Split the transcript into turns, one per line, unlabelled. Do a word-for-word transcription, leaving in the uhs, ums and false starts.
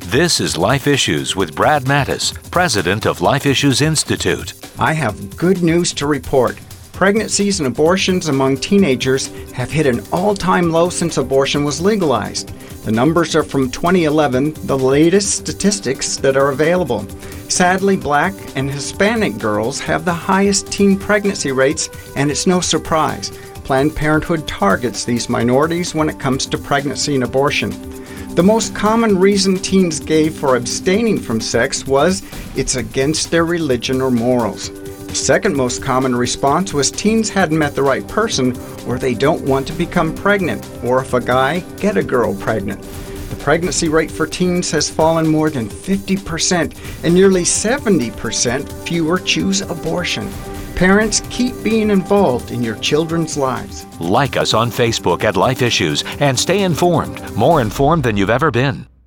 This is Life Issues with Brad Mattis, president of Life Issues Institute.
I have good news to report. Pregnancies and abortions among teenagers have hit an all-time low since abortion was legalized. The numbers are from twenty eleven, the latest statistics that are available. Sadly, Black and Hispanic girls have the highest teen pregnancy rates, and it's no surprise. Planned Parenthood targets these minorities when it comes to pregnancy and abortion. The most common reason teens gave for abstaining from sex was it's against their religion or morals. The second most common response was teens hadn't met the right person, or they don't want to become pregnant, or if a guy, get a girl pregnant. The pregnancy rate for teens has fallen more than fifty percent, and nearly seventy percent fewer choose abortion. Parents, keep being involved in your children's lives.
Like us on Facebook at Life Issues and stay informed, more informed than you've ever been.